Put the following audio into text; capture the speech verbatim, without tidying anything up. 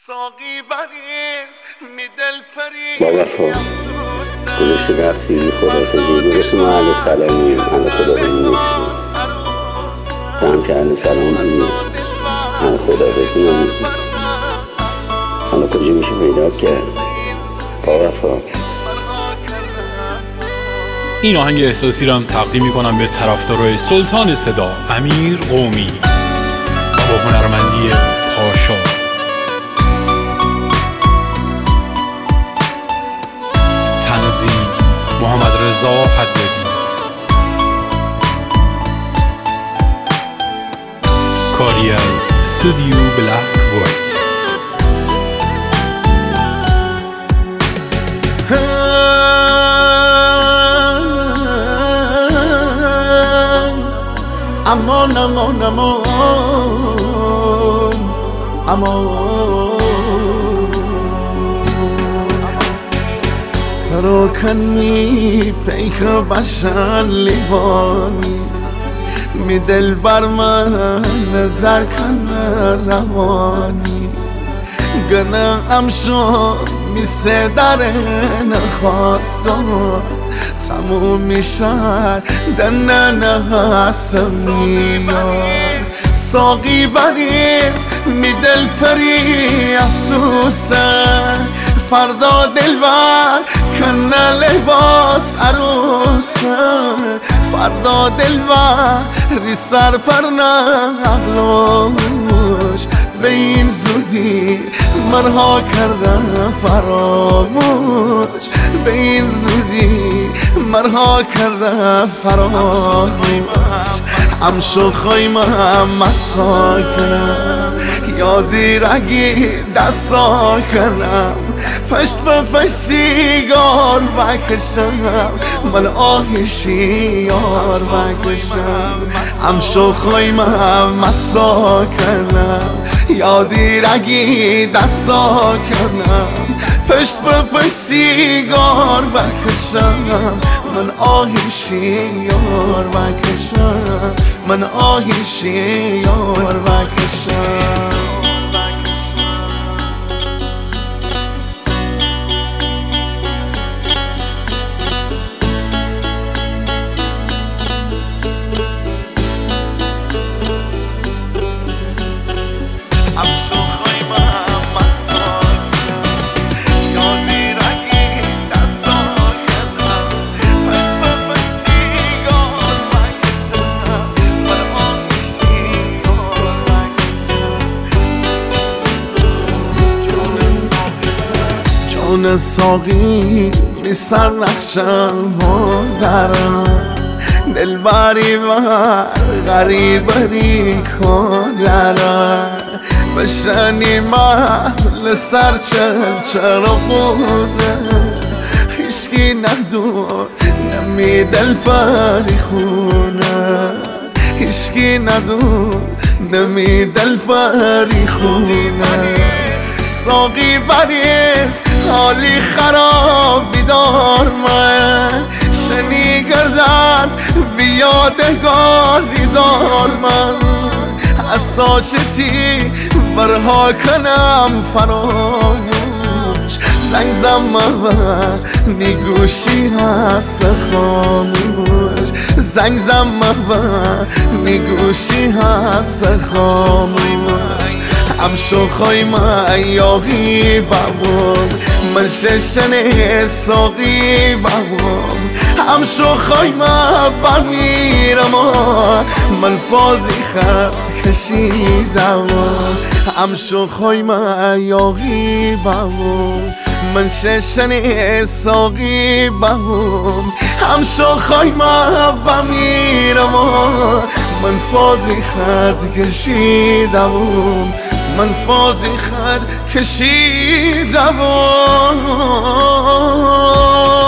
با وفا گذاشته رفتی خدافزی درست ما اهل سلامیم، اهل خدافزی نیستیم. تو هم که اهل سلام بودی اهل خدافزی نمیکنی. حالا کجا میشه پیدات کرد؟ با وفا. این آهنگ احساسی رو هم تقدیم میکنم به طرفدارای سلطان صدا امیر قومی و با هنرمندی پاشا. تنظیم محمد رضا حدادی. کاری از استودیو بلک وایت. امان امان امان امان پراکنی پیک بشن لیوانی می دل بر من در کن روانی گنه امشان می سدر نخواستگاه تموم میشد دنه نهستمیان ساقی بریز می دل پری افسوسه فردا دلبر کنه لباس عروسه فردا دلبر ری سر پر نقلوش به این زودی منها کردن فراموش به این زودی منها کردن فراموش هم شو خواهیم مسا کنم یادی رگی دستا کنم پشت به پشت سیگار بکشم من آهشی یار بکشم هم شو خواهیم مسا کنم یادی رگی دستا کنم پشت به پشت سیگار بکشم من آهشی یار بکشم من آهشی یار بکشم. جون ساقی بی سر نقشم مادرم دل بری بر غریبری کلرم بشنی محل سر چل چرا بوده خیشکی ندون نمی دل فری خونه خیشکی ندون نمی دل فری خونه ساقی بریز حالی خراب بیدار من شنی گردن بیادگار دیدار من از ساچتی برها کنم فراموش زنگ زمم نیگوشی هست خاموش زنگ زمم نیگوشی هست خاموش هم شو خواهیم ایاغی بابم من ششن ساقی بابم هم شو خواهیم برمیرم من فازی خط کشیدم هم شو خواهیم ایاغی بابم من ششن ساقی بابم هم شو خواهیم برمیرم من فازی خط کشیدم من فازی خط کشیدم